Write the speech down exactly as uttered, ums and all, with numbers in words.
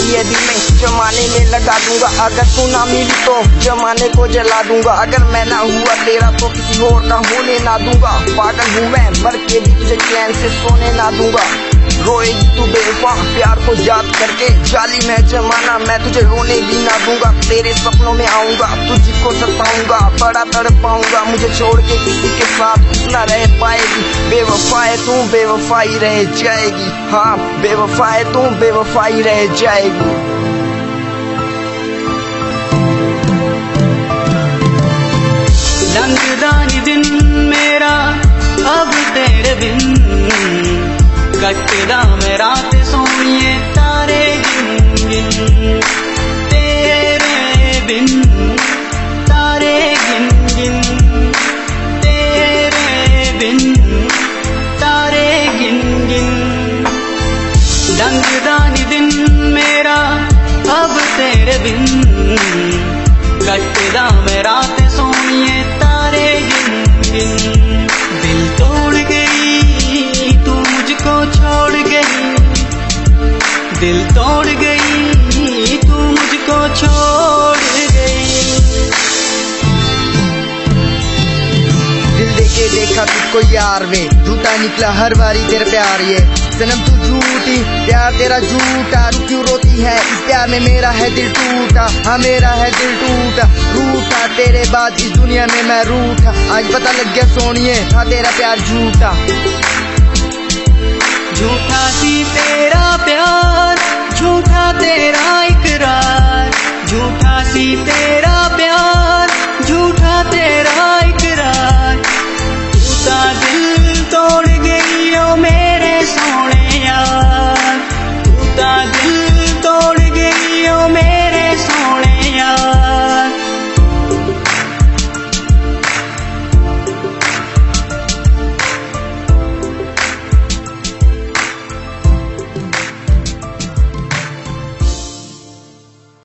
रहती है दिल में, जमाने में लगा दूंगा। अगर तू ना मिली तो जमाने को जला दूंगा। अगर मैं ना हुआ तेरा तो किसी और का होने ना दूंगा। पागल हूँ मैं, मर के भी तुझे चैन से सोने ना दूंगा। रोएगी तू बेवफा प्यार को याद करके, जाली में जमाना मैं तुझे रोने भी ना दूंगा। तेरे सपनों में आऊंगा, तुझको सताऊंगा, बड़ा तड़पाऊंगा। मुझे छोड़ के किसी के साथ ना रह पाएगी। बेवफाए तू बेवफाई रह जाएगी। हाँ बेवफाए तू बेवफाई रह जाएगी। रंगदानी दिन मेरा अब तेरे बिन, कटदा मैं रात सोनिए तारे गिन गिन। तेरे बिन तारे गिन गिन, तेरे बिन तारे गिन गिन। रंगदानी दिन मेरा अब तेरे बिन, कटदा मैं रात सोनिए तारे गिन गिन। दिल तोड़ गई तू मुझको छोड़ गई, दिल तोड़ गई तू मुझको छोड़ गई। दिल देके देखा तुझको यार वे, झूठा निकला हर बारी तेरा प्यार। ये सनम तू झूठी, प्यार तेरा झूठा। तू क्यों रोती है, इस प्यार में मेरा है दिल टूटा। हाँ मेरा है दिल टूटा, रूठा तेरे बाद इस दुनिया में मैं रूठा। आज पता लग गया सोनिए था तेरा प्यार झूठा। झूठा सी तेरा प्यार, झूठा तेरा इकरार, झूठा सी तेरा